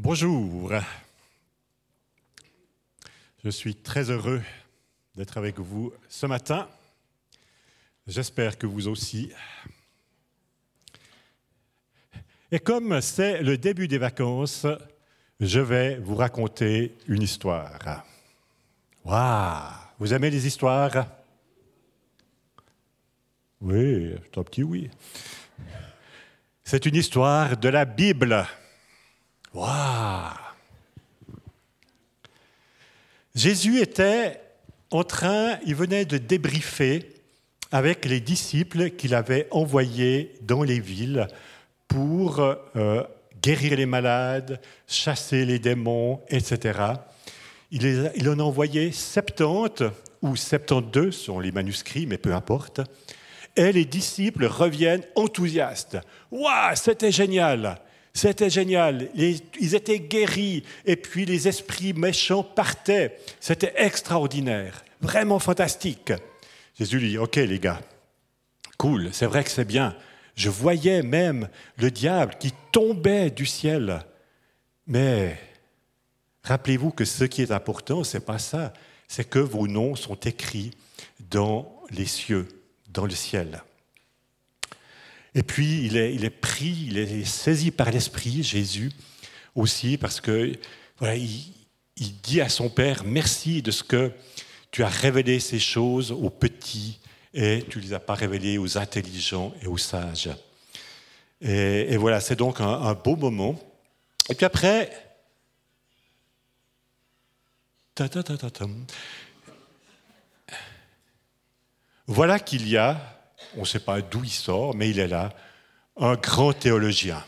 Bonjour, je suis très heureux d'être avec vous ce matin. J'espère que vous aussi. Et comme c'est le début des vacances, je vais vous raconter une histoire. Waouh! Vous aimez les histoires? Oui, c'est un petit oui. C'est une histoire de la Bible. Waouh! Jésus était il venait de débriefer avec les disciples qu'il avait envoyés dans les villes pour guérir les malades, chasser les démons, etc. Il en a envoyé 70 ou 72 sur les manuscrits, mais peu importe. Et les disciples reviennent enthousiastes. « Waouh, c'était génial !» C'était génial, ils étaient guéris et puis les esprits méchants partaient. C'était extraordinaire, vraiment fantastique. Jésus lui dit, ok les gars, cool, c'est vrai que c'est bien. Je voyais même le diable qui tombait du ciel. Mais rappelez-vous que ce qui est important, ce n'est pas ça, c'est que vos noms sont écrits dans les cieux, dans le ciel. Et puis, il est saisi par l'Esprit, Jésus, aussi, parce que voilà, il dit à son Père, merci de ce que tu as révélé ces choses aux petits et tu ne les as pas révélées aux intelligents et aux sages. Et voilà, c'est donc un beau moment. Et puis après, voilà qu'il y a, on ne sait pas d'où il sort, mais il est là, un grand théologien.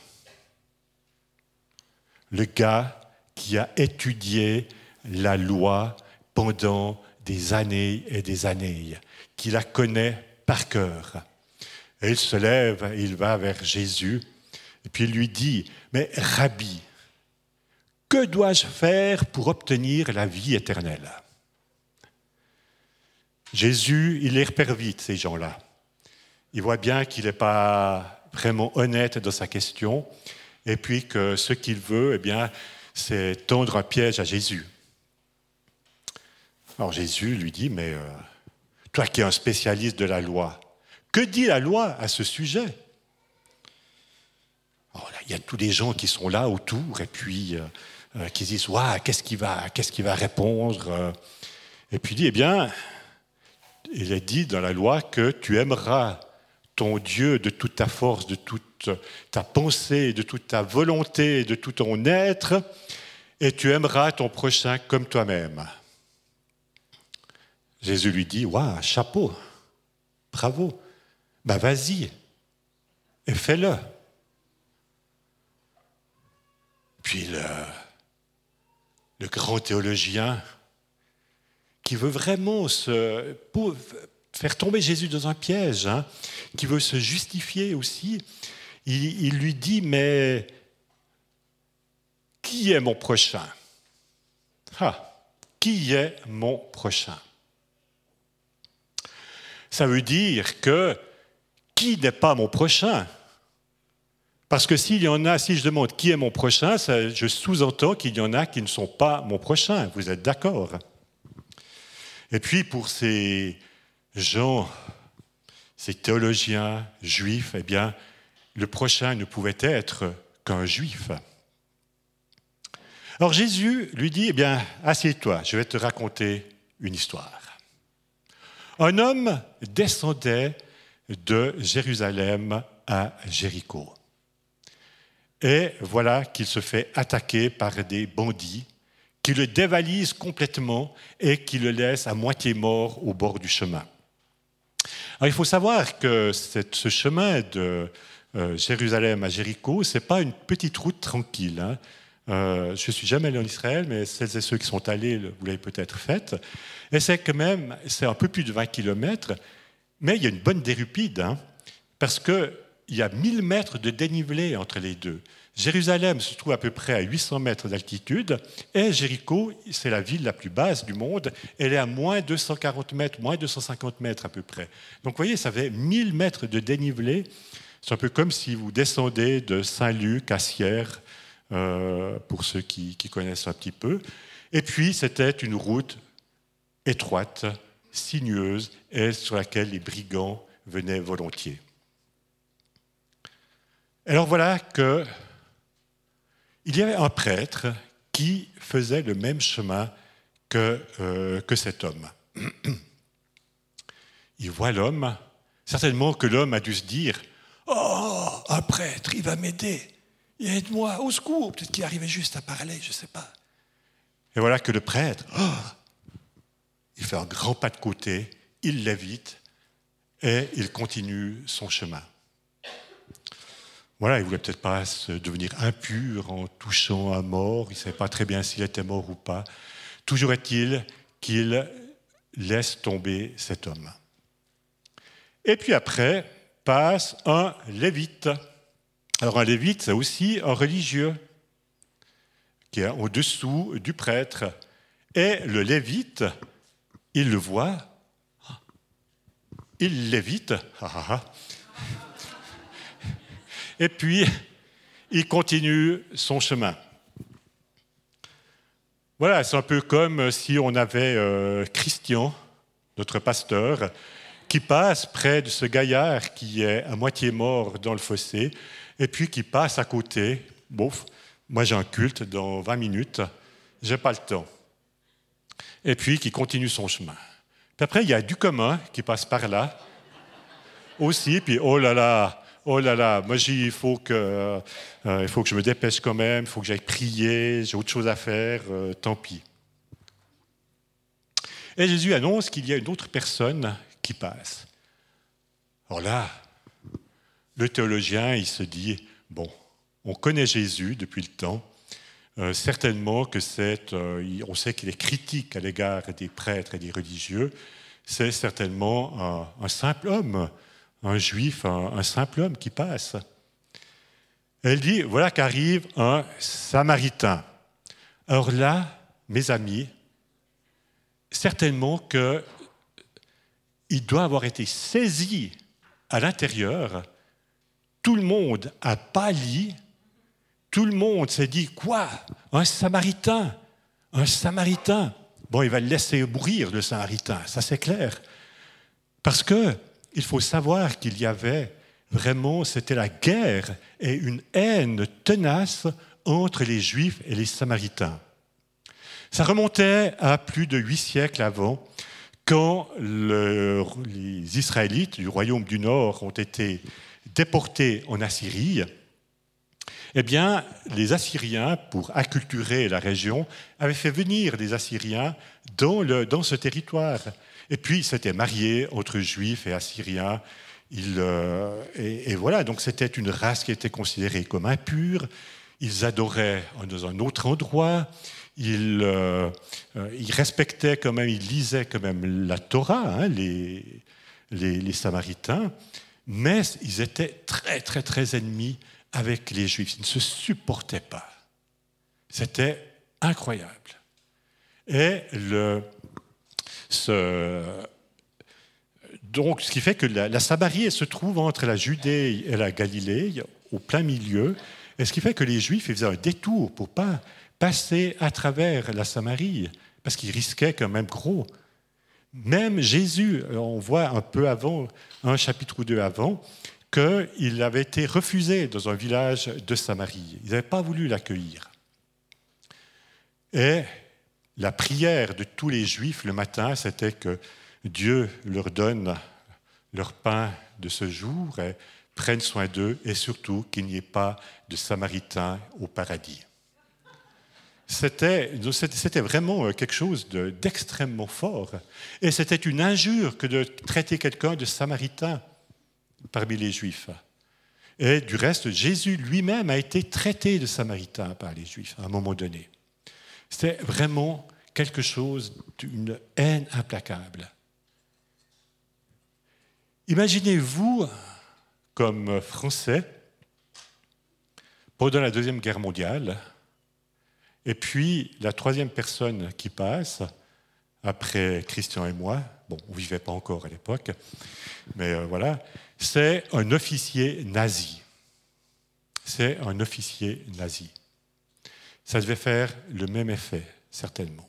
Le gars qui a étudié la loi pendant des années et des années, qui la connaît par cœur. Et il se lève, il va vers Jésus, et puis il lui dit, « Mais Rabbi, que dois-je faire pour obtenir la vie éternelle ?» Jésus, il les repère vite, ces gens-là. Il voit bien qu'il n'est pas vraiment honnête dans sa question, et puis que ce qu'il veut, eh bien, c'est tendre un piège à Jésus. Alors Jésus lui dit, mais toi qui es un spécialiste de la loi, que dit la loi à ce sujet? Alors là, il y a tous les gens qui sont là autour, et puis qui disent, waouh, qu'est-ce qu'il va répondre? Et puis il dit, eh bien, il est dit dans la loi que tu aimeras ton Dieu de toute ta force, de toute ta pensée, de toute ta volonté, de tout ton être, et tu aimeras ton prochain comme toi-même. Jésus lui dit, waouh, chapeau, bravo, ben vas-y, et fais-le. Puis le grand théologien qui veut vraiment faire tomber Jésus dans un piège, qui veut se justifier aussi, il lui dit, mais qui est mon prochain? Qui est mon prochain? Ça veut dire que qui n'est pas mon prochain? Parce que s'il y en a, si je demande qui est mon prochain, je sous-entends qu'il y en a qui ne sont pas mon prochain. Vous êtes d'accord? Et puis pour ces gens, ces théologiens juifs, eh bien, le prochain ne pouvait être qu'un juif. Alors Jésus lui dit, eh bien, assieds-toi, je vais te raconter une histoire. Un homme descendait de Jérusalem à Jéricho. Et voilà qu'il se fait attaquer par des bandits qui le dévalisent complètement et qui le laissent à moitié mort au bord du chemin. Alors, il faut savoir que ce chemin de Jérusalem à Jéricho, ce n'est pas une petite route tranquille. Je ne suis jamais allé en Israël, mais celles et ceux qui sont allés, vous l'avez peut-être fait. Et c'est un peu plus de 20 km, mais il y a une bonne dérupide, parce qu'il y a 1000 mètres de dénivelé entre les deux. Jérusalem se trouve à peu près à 800 mètres d'altitude et Jéricho, c'est la ville la plus basse du monde, elle est à moins 240 mètres, moins 250 mètres à peu près. Donc vous voyez, ça fait 1000 mètres de dénivelé. C'est un peu comme si vous descendez de Saint-Luc à Sierre, pour ceux qui connaissent un petit peu. Et puis, c'était une route étroite, sinueuse, et sur laquelle les brigands venaient volontiers. Alors voilà qu'il y avait un prêtre qui faisait le même chemin que cet homme. Il voit l'homme, certainement que l'homme a dû se dire « Oh, un prêtre, il va m'aider, aide-moi, au secours !» Peut-être qu'il arrivait juste à parler, je ne sais pas. Et voilà que le prêtre, il fait un grand pas de côté, il l'évite et il continue son chemin. Voilà, il ne voulait peut-être pas devenir impur en touchant un mort, il ne savait pas très bien s'il était mort ou pas. Toujours est-il qu'il laisse tomber cet homme. Et puis après, passe un lévite. Alors un lévite, c'est aussi un religieux qui est au-dessous du prêtre. Et le lévite, il le voit, il l'évite, et puis il continue son chemin. Voilà, c'est un peu comme si on avait Christian, notre pasteur, qui passe près de ce gaillard qui est à moitié mort dans le fossé, et puis qui passe à côté. Bouf, moi j'ai un culte dans 20 minutes, j'ai pas le temps. Et puis qui continue son chemin. Puis après, il y a du commun qui passe par là, aussi, puis oh là là, moi il faut que je me dépêche quand même, il faut que j'aille prier, j'ai autre chose à faire, tant pis. Et Jésus annonce qu'il y a une autre personne qui passe. Alors là, le théologien, il se dit, bon, on connaît Jésus depuis le temps, certainement que on sait qu'il est critique à l'égard des prêtres et des religieux, c'est certainement un simple homme, un juif, un simple homme qui passe. Elle dit, voilà qu'arrive un Samaritain. Alors là, mes amis, certainement qu'il doit avoir été saisi à l'intérieur. Tout le monde a pâli. Tout le monde s'est dit, quoi ? Un Samaritain ? Un Samaritain ? Bon, il va le laisser mourir, le Samaritain, ça c'est clair. Parce qu'il faut savoir qu'il y avait vraiment, c'était la guerre et une haine tenace entre les Juifs et les Samaritains. Ça remontait à plus de 8 siècles avant, quand les Israélites du royaume du Nord ont été déportés en Assyrie. Eh bien, les Assyriens, pour acculturer la région, avaient fait venir des Assyriens dans ce territoire. Et puis, ils s'étaient mariés entre Juifs et Assyriens. Et voilà, donc c'était une race qui était considérée comme impure. Ils adoraient dans un autre endroit. Ils respectaient quand même, ils lisaient quand même la Torah, les Samaritains, mais ils étaient très, très, très ennemis avec les Juifs. Ils ne se supportaient pas. C'était incroyable. Et donc, ce qui fait que la Samarie, elle se trouve entre la Judée et la Galilée, au plein milieu, et ce qui fait que les Juifs ils faisaient un détour pour ne pas passer à travers la Samarie, parce qu'ils risquaient quand même gros. Même Jésus, on voit un peu avant, un chapitre ou deux avant, qu'il avait été refusé dans un village de Samarie. Ils n'avaient pas voulu l'accueillir. Et la prière de tous les Juifs le matin, c'était que Dieu leur donne leur pain de ce jour et prenne soin d'eux, et surtout qu'il n'y ait pas de Samaritains au paradis. C'était vraiment quelque chose d'extrêmement fort. Et c'était une injure que de traiter quelqu'un de Samaritain parmi les Juifs. Et du reste, Jésus lui-même a été traité de Samaritain par les Juifs à un moment donné. C'était vraiment quelque chose d'une haine implacable. Imaginez-vous, comme Français, pendant la Deuxième Guerre mondiale, et puis la troisième personne qui passe, après Christian et moi, bon, on ne vivait pas encore à l'époque, mais voilà, c'est un officier nazi. C'est un officier nazi. ça devait faire le même effet, certainement.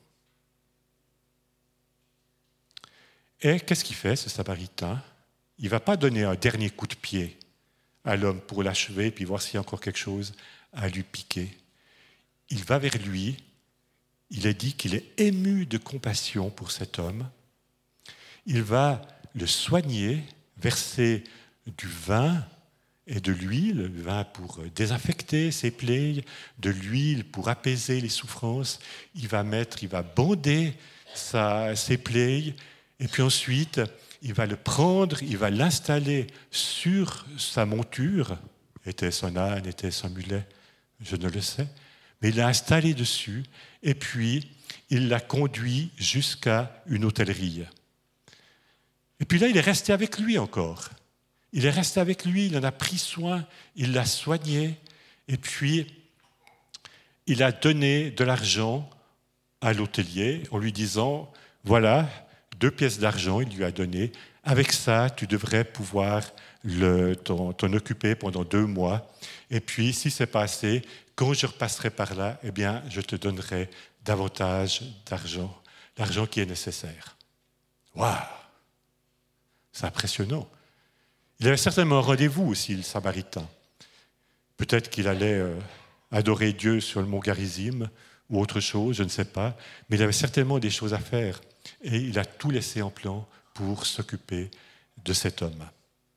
Et qu'est-ce qu'il fait, ce Samaritain? Il ne va pas donner un dernier coup de pied à l'homme pour l'achever, puis voir s'il y a encore quelque chose à lui piquer. Il va vers lui, il est dit qu'il est ému de compassion pour cet homme. Il va le soigner, verser du vin et de l'huile, le vin pour désinfecter ses plaies, de l'huile pour apaiser les souffrances. Il va bander ses plaies, et puis ensuite, il va le prendre, il va l'installer sur sa monture. Était-ce un âne, était-ce un mulet? Je ne le sais. Mais il l'a installé dessus, et puis il l'a conduit jusqu'à une hôtellerie. Et puis là, il est resté avec lui encore. Il est resté avec lui, il en a pris soin, il l'a soigné, et puis il a donné de l'argent à l'hôtelier en lui disant, voilà, 2 pièces d'argent, il lui a donné. Avec ça, tu devrais pouvoir t'en occuper pendant 2 mois. Et puis, si c'est pas assez, quand je repasserai par là, eh bien, je te donnerai davantage d'argent, l'argent qui est nécessaire. Waouh! C'est impressionnant. Il avait certainement un rendez-vous aussi, le Samaritain. Peut-être qu'il allait adorer Dieu sur le mont Garizim ou autre chose, je ne sais pas. Mais il avait certainement des choses à faire. Et il a tout laissé en plan pour s'occuper de cet homme.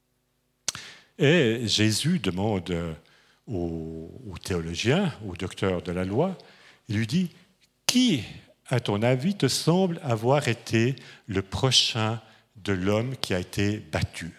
Et Jésus demande au théologien, au docteur de la loi, il lui dit, qui, à ton avis, te semble avoir été le prochain de l'homme qui a été battu?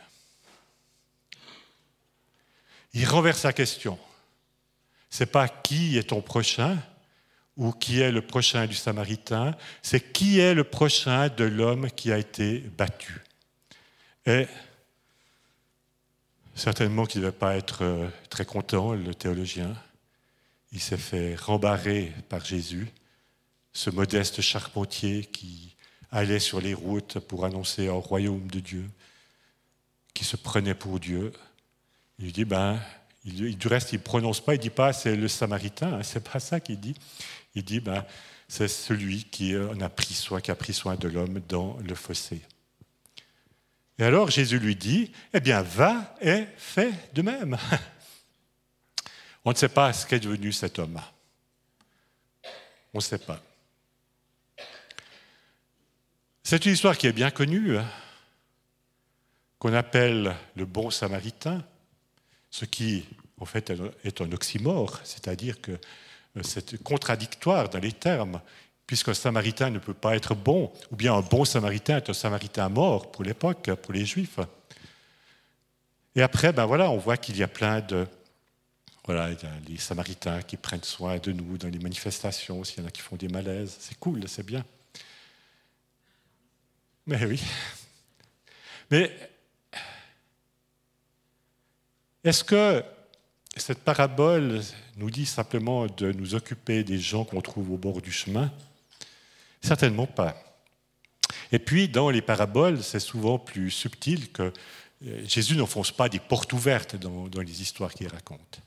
Il renverse la question. Ce n'est pas qui est ton prochain ou qui est le prochain du Samaritain, c'est qui est le prochain de l'homme qui a été battu. Et certainement qu'il ne devait pas être très content, le théologien. Il s'est fait rembarrer par Jésus, ce modeste charpentier qui allait sur les routes pour annoncer un royaume de Dieu, qui se prenait pour Dieu. Il lui dit, du reste, il ne prononce pas, il ne dit pas c'est le Samaritain, c'est pas ça qu'il dit. Il dit, c'est celui qui a pris soin de l'homme dans le fossé. Et alors Jésus lui dit, eh bien, va et fais de même. On ne sait pas ce qu'est devenu cet homme. On ne sait pas. C'est une histoire qui est bien connue, qu'on appelle le bon Samaritain, ce qui, en fait, est un oxymore, c'est-à-dire que c'est contradictoire dans les termes, puisqu'un Samaritain ne peut pas être bon, ou bien un bon Samaritain est un Samaritain mort pour l'époque, pour les Juifs. Et après, on voit qu'il y a plein de... Voilà, il y a les Samaritains qui prennent soin de nous dans les manifestations, s'il y en a qui font des malaises, c'est cool, c'est bien. Mais oui. Mais est-ce que cette parabole nous dit simplement de nous occuper des gens qu'on trouve au bord du chemin? Certainement pas. Et puis, dans les paraboles, c'est souvent plus subtil que Jésus n'enfonce pas des portes ouvertes dans les histoires qu'il raconte.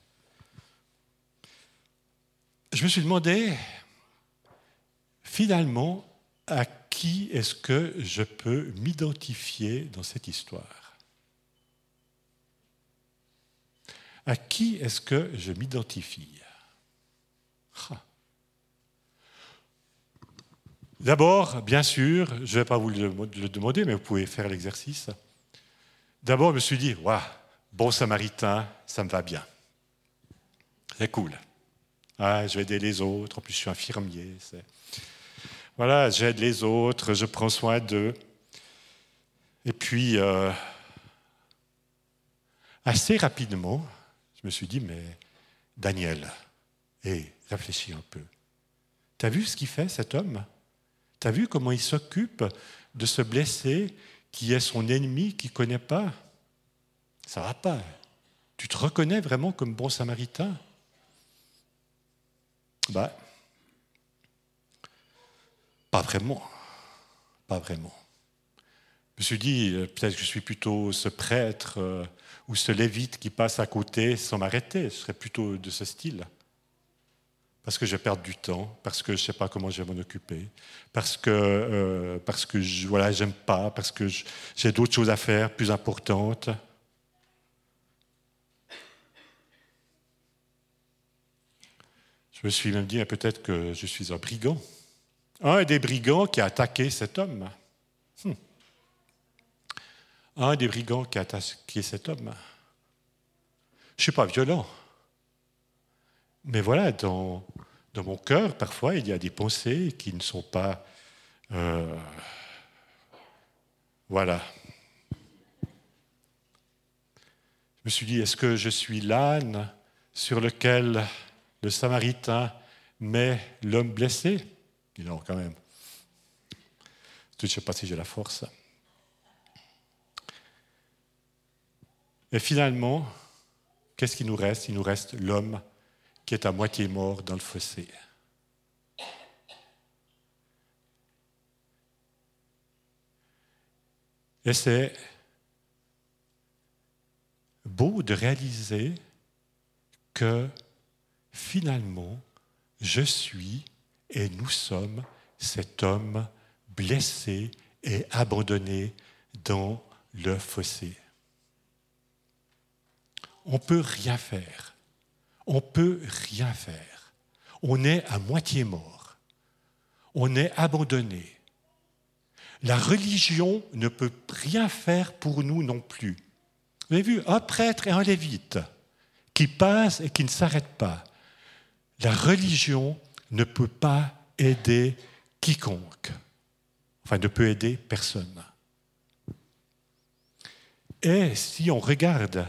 Je me suis demandé, finalement, à qui est-ce que je peux m'identifier dans cette histoire? À qui est-ce que je m'identifie? D'abord, bien sûr, je ne vais pas vous le demander, mais vous pouvez faire l'exercice. D'abord, je me suis dit, waouh, bon Samaritain, ça me va bien. C'est cool. Je vais aider les autres, en plus je suis infirmier. Voilà, j'aide les autres, je prends soin d'eux. Et puis, assez rapidement, je me suis dit, mais Daniel, réfléchis un peu. T'as vu ce qu'il fait, cet homme? T'as vu comment il s'occupe de ce blessé qui est son ennemi, qu'il ne connaît pas? Ça ne va pas. Tu te reconnais vraiment comme bon Samaritain? Pas vraiment. Pas vraiment. Je me suis dit, peut-être que je suis plutôt ce prêtre ou ce lévite qui passe à côté sans m'arrêter. Je serais plutôt de ce style. parce que je vais perdre du temps, parce que je ne sais pas comment je vais m'en occuper, parce que j'aime pas, parce que j'ai d'autres choses à faire plus importantes. Je me suis même dit, peut-être que je suis un brigand. Un des brigands qui a attaqué cet homme. Un des brigands qui a attaqué cet homme. Je ne suis pas violent. Mais voilà, dans mon cœur, parfois, il y a des pensées qui ne sont pas... voilà. Je me suis dit, est-ce que je suis l'âne sur lequel le Samaritain met l'homme blessé? Non, quand même. Je ne sais pas si j'ai la force. Et finalement, qu'est-ce qu'il nous reste? Il nous reste l'homme qui est à moitié mort dans le fossé. Et c'est beau de réaliser que finalement, je suis et nous sommes cet homme blessé et abandonné dans le fossé. On ne peut rien faire. On ne peut rien faire. On est à moitié mort. On est abandonné. La religion ne peut rien faire pour nous non plus. Vous avez vu, un prêtre et un lévite qui passent et qui ne s'arrêtent pas. La religion ne peut pas aider quiconque. Enfin, ne peut aider personne. Et si on regarde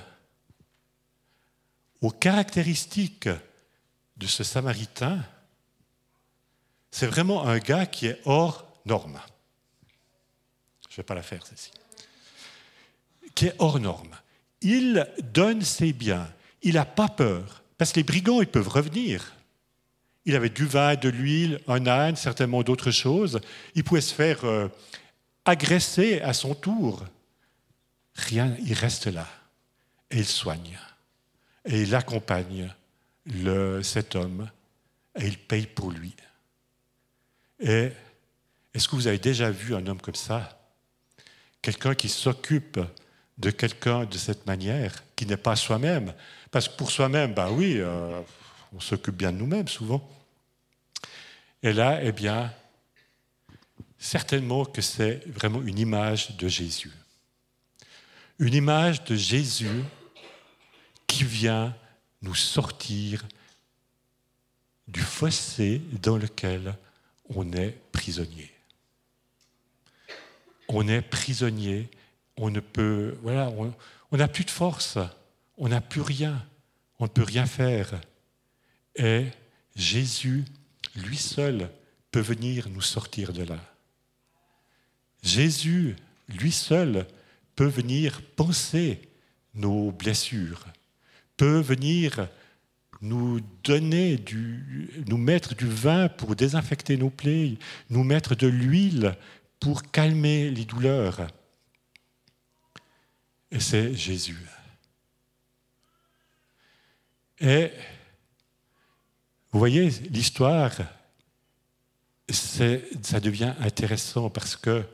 aux caractéristiques de ce Samaritain, c'est vraiment un gars qui est hors norme. Je ne vais pas la faire, celle-ci. Qui est hors norme. Il donne ses biens. Il n'a pas peur. Parce que les brigands, ils peuvent revenir. Il avait du vin, de l'huile, un âne, certainement d'autres choses. Il pouvait se faire agresser à son tour. Rien, il reste là. Et il soigne. Et il accompagne cet homme. Et il paye pour lui. Et est-ce que vous avez déjà vu un homme comme ça? Quelqu'un qui s'occupe de quelqu'un de cette manière, qui n'est pas soi-même. Parce que pour soi-même, ben oui, on s'occupe bien de nous-mêmes souvent. Et là, eh bien, certainement que c'est vraiment une image de Jésus. Une image de Jésus qui vient nous sortir du fossé dans lequel on est prisonnier. On est prisonnier, on ne peut, voilà, on n'a plus de force, on n'a plus rien, on ne peut rien faire. Et Jésus, lui seul, peut venir nous sortir de là. Jésus, lui seul, peut venir panser nos blessures, peut venir nous mettre du vin pour désinfecter nos plaies, nous mettre de l'huile pour calmer les douleurs. Et c'est Jésus. Et vous voyez, l'histoire, ça devient intéressant parce que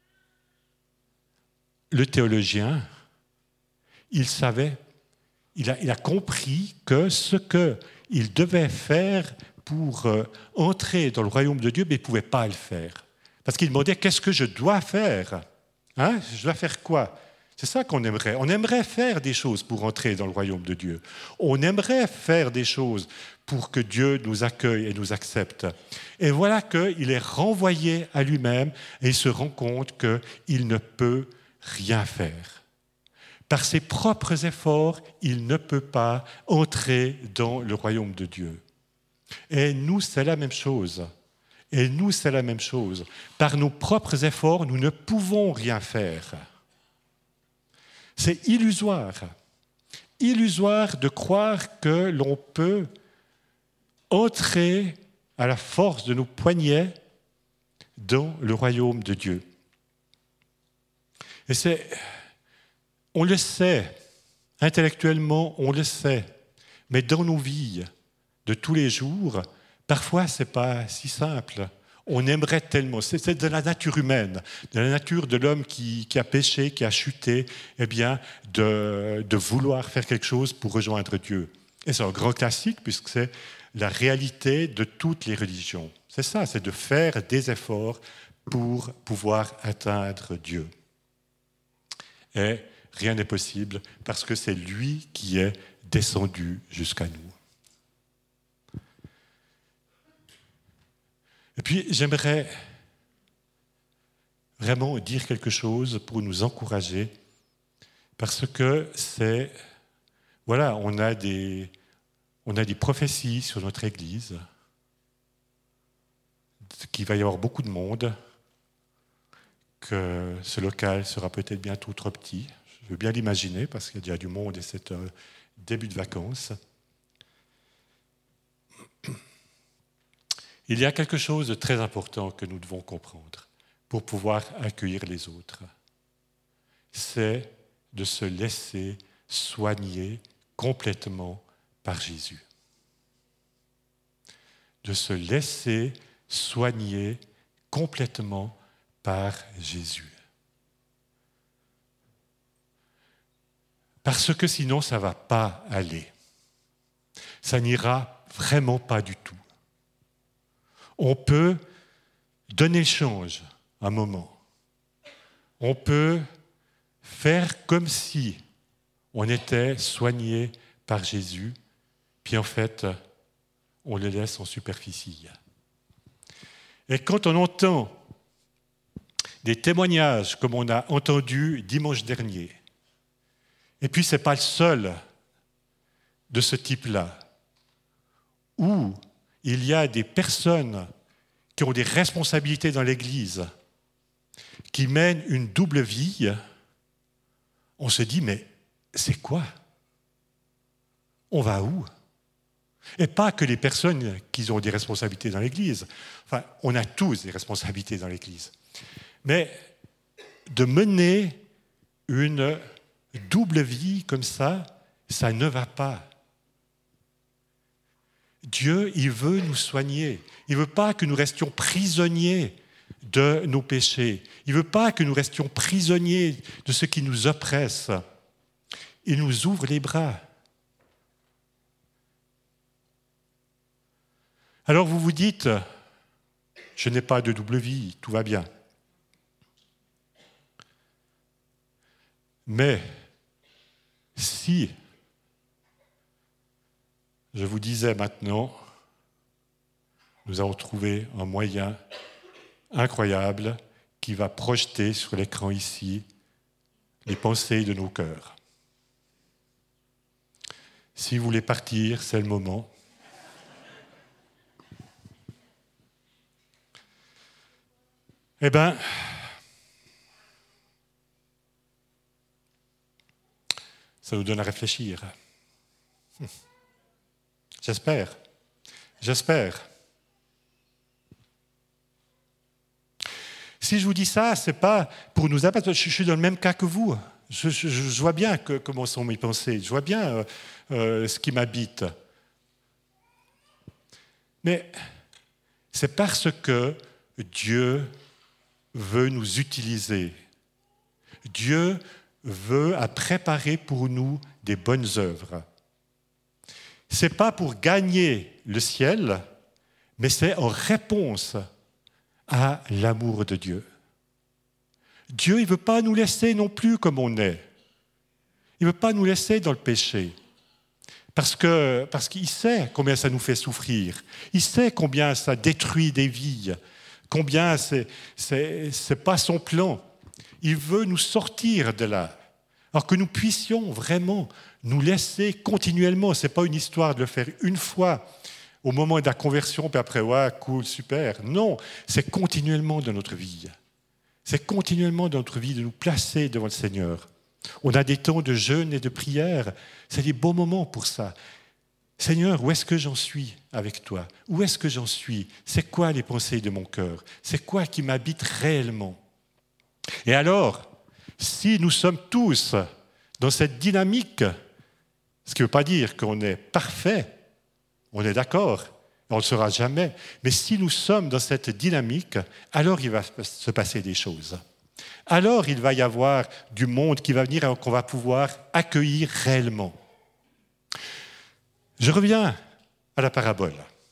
le théologien, il savait, il a compris que ce qu'il devait faire pour entrer dans le royaume de Dieu, mais il ne pouvait pas le faire. Parce qu'il demandait, qu'est-ce que je dois faire? Je dois faire quoi? C'est ça qu'on aimerait. On aimerait faire des choses pour entrer dans le royaume de Dieu. On aimerait faire des choses pour que Dieu nous accueille et nous accepte. Et voilà qu'il est renvoyé à lui-même et il se rend compte qu'il ne peut rien faire. Par ses propres efforts, il ne peut pas entrer dans le royaume de Dieu. Et nous, c'est la même chose. Et nous, c'est la même chose. Par nos propres efforts, nous ne pouvons rien faire. C'est illusoire. Illusoire de croire que l'on peut entrer à la force de nos poignets dans le royaume de Dieu. Et on le sait, intellectuellement, on le sait, mais dans nos vies de tous les jours, parfois, ce n'est pas si simple. On aimerait tellement, c'est de la nature humaine, de la nature de l'homme qui a péché, qui a chuté, eh bien, de vouloir faire quelque chose pour rejoindre Dieu. Et c'est un grand classique puisque c'est la réalité de toutes les religions. C'est ça, c'est de faire des efforts pour pouvoir atteindre Dieu. Et rien n'est possible parce que c'est lui qui est descendu jusqu'à nous. Et puis, j'aimerais vraiment dire quelque chose pour nous encourager, parce que c'est... Voilà, on a des prophéties sur notre Église, qu'il va y avoir beaucoup de monde, que ce local sera peut-être bientôt trop petit. Je veux bien l'imaginer, parce qu'il y a déjà du monde et c'est un début de vacances. Il y a quelque chose de très important que nous devons comprendre pour pouvoir accueillir les autres. C'est de se laisser soigner complètement par Jésus. De se laisser soigner complètement par Jésus. Parce que sinon, ça ne va pas aller. Ça n'ira vraiment pas du tout. On peut donner le change un moment. On peut faire comme si on était soigné par Jésus, puis en fait, on le laisse en superficie. Et quand on entend des témoignages comme on a entendu dimanche dernier, et puis ce n'est pas le seul de ce type-là, où il y a des personnes qui ont des responsabilités dans l'Église, qui mènent une double vie, on se dit, mais c'est quoi? On va où? Et pas que les personnes qui ont des responsabilités dans l'Église. Enfin, on a tous des responsabilités dans l'Église. Mais de mener une double vie comme ça ne va pas. Dieu, il veut nous soigner. Il ne veut pas que nous restions prisonniers de nos péchés. Il ne veut pas que nous restions prisonniers de ce qui nous oppresse. Il nous ouvre les bras. Alors vous vous dites, je n'ai pas de double vie, tout va bien. Mais si je vous disais maintenant, nous avons trouvé un moyen incroyable qui va projeter sur l'écran ici les pensées de nos cœurs. Si vous voulez partir, c'est le moment. Eh bien, ça nous donne à réfléchir. J'espère. Si je vous dis ça, ce n'est pas pour nous abattre. Je suis dans le même cas que vous. Je vois bien comment sont mes pensées. Je vois bien ce qui m'habite. Mais c'est parce que Dieu veut nous utiliser. Dieu veut préparer pour nous des bonnes œuvres. Ce n'est pas pour gagner le ciel, mais c'est en réponse à l'amour de Dieu. Dieu, il ne veut pas nous laisser non plus comme on est. Il ne veut pas nous laisser dans le péché. Parce qu'il sait combien ça nous fait souffrir. Il sait combien ça détruit des vies. Combien c'est pas son plan. Il veut nous sortir de là. Alors que nous puissions vraiment nous laisser continuellement. Ce n'est pas une histoire de le faire une fois au moment de la conversion, puis après, ouais, cool, super. Non, c'est continuellement dans notre vie. C'est continuellement dans notre vie de nous placer devant le Seigneur. On a des temps de jeûne et de prière. C'est des bons moments pour ça. Seigneur, où est-ce que j'en suis avec toi? Où est-ce que j'en suis? C'est quoi les pensées de mon cœur? C'est quoi qui m'habite réellement? Et alors, si nous sommes tous dans cette dynamique, ce qui ne veut pas dire qu'on est parfait, on est d'accord, On ne le saura jamais. Mais si nous sommes dans cette dynamique, alors il va se passer des choses. Alors il va y avoir du monde qui va venir et qu'on va pouvoir accueillir réellement. Je reviens à la parabole.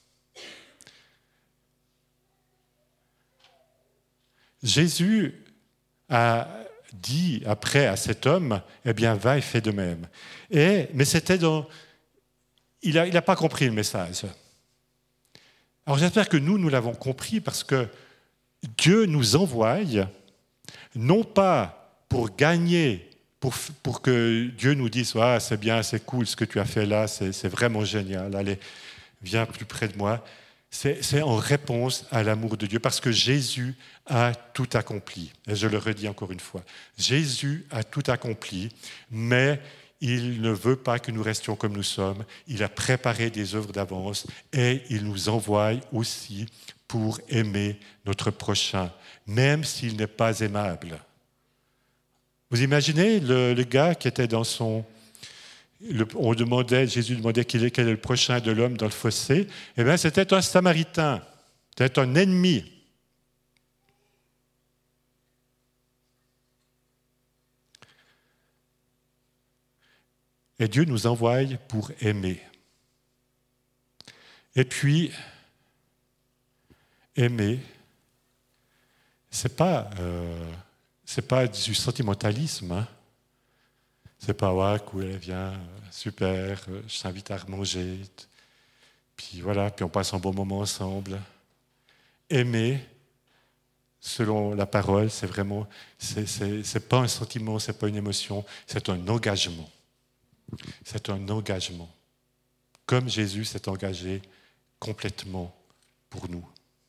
Jésus a dit après à cet homme, eh bien, va et fais de même. Mais c'était il n'a pas compris le message. Alors j'espère que nous l'avons compris parce que Dieu nous envoie, non pas pour gagner, pour que Dieu nous dise « Ah, c'est bien, c'est cool ce que tu as fait là, c'est vraiment génial, allez, viens plus près de moi ». C'est en réponse à l'amour de Dieu, parce que Jésus a tout accompli. Et je le redis encore une fois, Jésus a tout accompli, mais il ne veut pas que nous restions comme nous sommes. Il a préparé des œuvres d'avance et il nous envoie aussi pour aimer notre prochain, même s'il n'est pas aimable. Vous imaginez le gars qui était dans son... Jésus demandait quel est le prochain de l'homme dans le fossé. Eh bien, c'était un Samaritain, c'était un ennemi. Et Dieu nous envoie pour aimer. Et puis, aimer, c'est pas du sentimentalisme. Hein. C'est pas, ouais, cool, viens, super, je t'invite à manger. Puis voilà, puis on passe un bon moment ensemble. Aimer, selon la parole, c'est vraiment, c'est pas un sentiment, c'est pas une émotion, c'est un engagement. C'est un engagement. Comme Jésus s'est engagé complètement pour nous.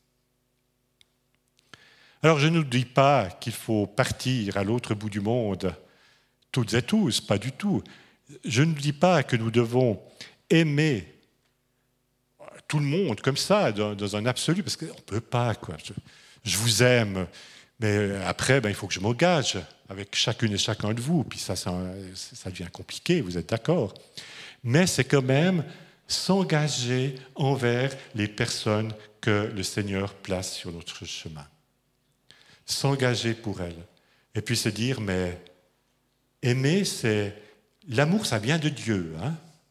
Alors je ne dis pas qu'il faut partir à l'autre bout du monde, toutes et tous, pas du tout. Je ne dis pas que nous devons aimer tout le monde comme ça, dans un absolu, parce qu'on ne peut pas, quoi. Je vous aime, mais après, il faut que je m'engage avec chacune et chacun de vous, puis ça devient compliqué, vous êtes d'accord. Mais c'est quand même s'engager envers les personnes que le Seigneur place sur notre chemin. S'engager pour elles. Et puis se dire, mais aimer, l'amour, ça vient de Dieu. Hein?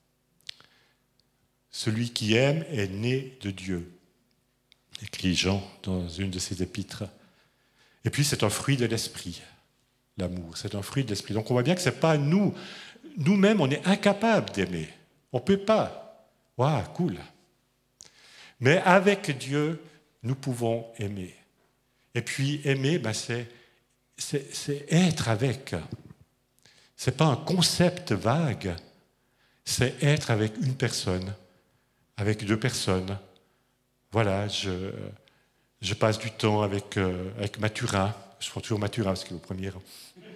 Celui qui aime est né de Dieu, écrit Jean dans une de ses épîtres. Et puis c'est un fruit de l'esprit, l'amour, c'est un fruit de l'esprit. Donc on voit bien que ce n'est pas nous-mêmes, on est incapables d'aimer. On ne peut pas. Waouh, cool. Mais avec Dieu, nous pouvons aimer. Et puis aimer, c'est être avec. Ce n'est pas un concept vague, c'est être avec une personne, avec deux personnes. Voilà, je passe du temps avec Mathurin. Je prends toujours Mathurin parce qu'il est au premier rang.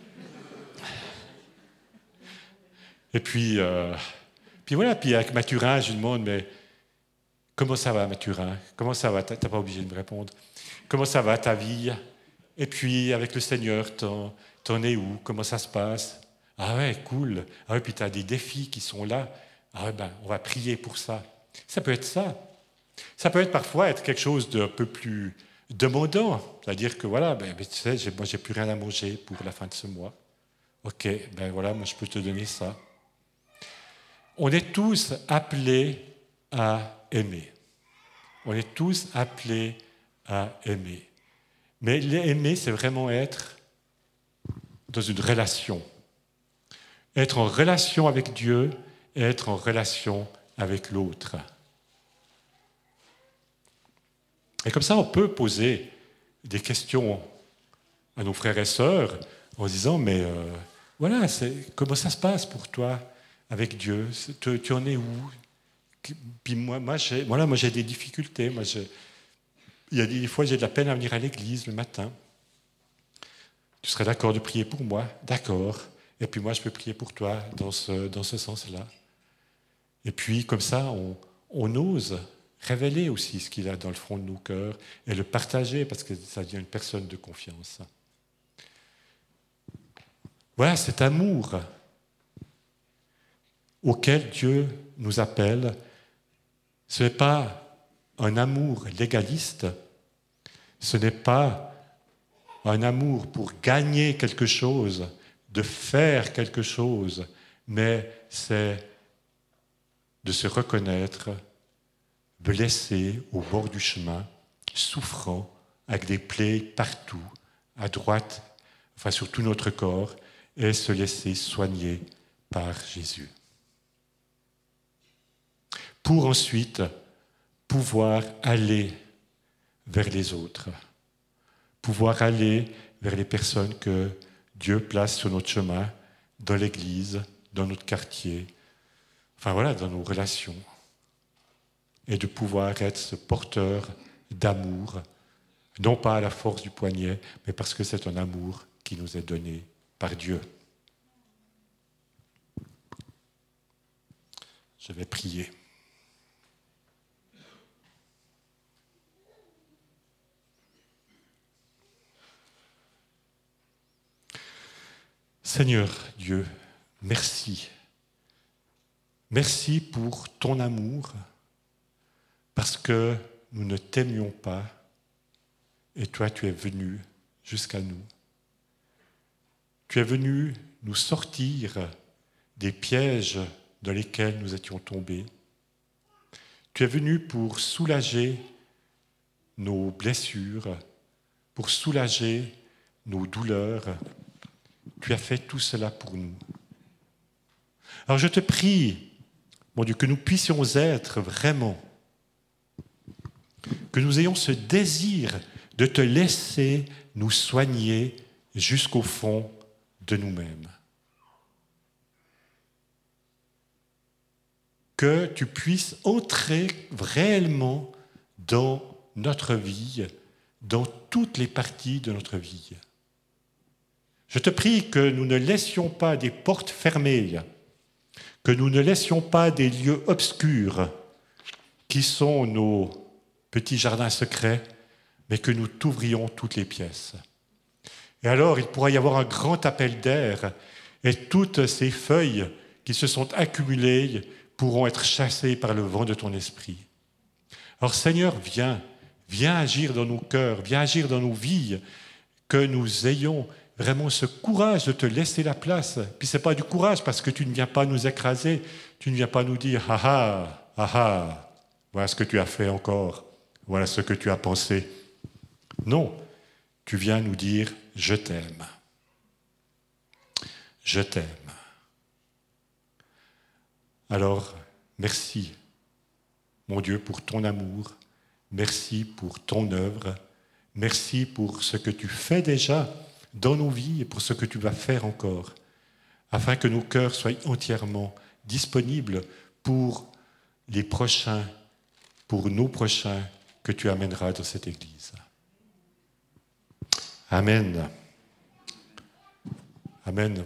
Et puis voilà, puis avec Mathurin, je lui demande, mais comment ça va, Mathurin? Comment ça va? Tu n'es pas obligé de me répondre. Comment ça va, ta vie? Et puis, avec le Seigneur, t'en es où? Comment ça se passe? Ah ouais, cool. Ah ouais, puis tu as des défis qui sont là. Ah ouais, on va prier pour ça. Ça peut être ça. Ça peut être parfois être quelque chose d'un peu plus demandant. C'est-à-dire que voilà, tu sais, moi, j'ai plus rien à manger pour la fin de ce mois. Ok, voilà, moi, je peux te donner ça. On est tous appelés à aimer. On est tous appelés à aimer. Mais aimer, c'est vraiment être dans une relation. Être en relation avec Dieu et être en relation avec l'autre. Et comme ça, on peut poser des questions à nos frères et sœurs en disant, mais voilà, comment ça se passe pour toi avec Dieu? Tu en es où? Puis moi j'ai des difficultés. Il y a des fois, j'ai de la peine à venir à l'église le matin. Tu serais d'accord de prier pour moi? D'accord. Et puis moi, je peux prier pour toi dans ce sens-là. Et puis, comme ça, on ose révéler aussi ce qu'il a dans le fond de nos cœurs et le partager parce que ça devient une personne de confiance. Voilà cet amour auquel Dieu nous appelle. Ce n'est pas un amour légaliste, ce n'est pas un amour pour gagner quelque chose, de faire quelque chose, mais c'est de se reconnaître blessé au bord du chemin, souffrant, avec des plaies partout, à droite, enfin sur tout notre corps, et se laisser soigner par Jésus. Pour ensuite pouvoir aller vers les autres, pouvoir aller vers les personnes que Dieu place sur notre chemin, dans l'Église, dans notre quartier, enfin voilà, dans nos relations, et de pouvoir être ce porteur d'amour, non pas à la force du poignet, mais parce que c'est un amour qui nous est donné par Dieu. Je vais prier. Seigneur Dieu, merci. Merci pour ton amour, parce que nous ne t'aimions pas, et toi tu es venu jusqu'à nous. Tu es venu nous sortir des pièges dans lesquels nous étions tombés. Tu es venu pour soulager nos blessures, pour soulager nos douleurs. Tu as fait tout cela pour nous. Alors je te prie, mon Dieu, que nous puissions être vraiment, que nous ayons ce désir de te laisser nous soigner jusqu'au fond de nous-mêmes. Que tu puisses entrer réellement dans notre vie, dans toutes les parties de notre vie. Je te prie que nous ne laissions pas des portes fermées, que nous ne laissions pas des lieux obscurs qui sont nos petits jardins secrets, mais que nous t'ouvrions toutes les pièces. Et alors, il pourra y avoir un grand appel d'air et toutes ces feuilles qui se sont accumulées pourront être chassées par le vent de ton esprit. Alors Seigneur, viens agir dans nos cœurs, viens agir dans nos vies, que nous ayons vraiment ce courage de te laisser la place. Puis ce n'est pas du courage parce que tu ne viens pas nous écraser, tu ne viens pas nous dire « Ah ah, voilà ce que tu as fait encore, voilà ce que tu as pensé ». Non, tu viens nous dire « Je t'aime ». Je t'aime. Alors, merci, mon Dieu, pour ton amour, merci pour ton œuvre, merci pour ce que tu fais déjà dans nos vies et pour ce que tu vas faire encore, afin que nos cœurs soient entièrement disponibles pour les prochains, pour nos prochains que tu amèneras dans cette Église. Amen. Amen.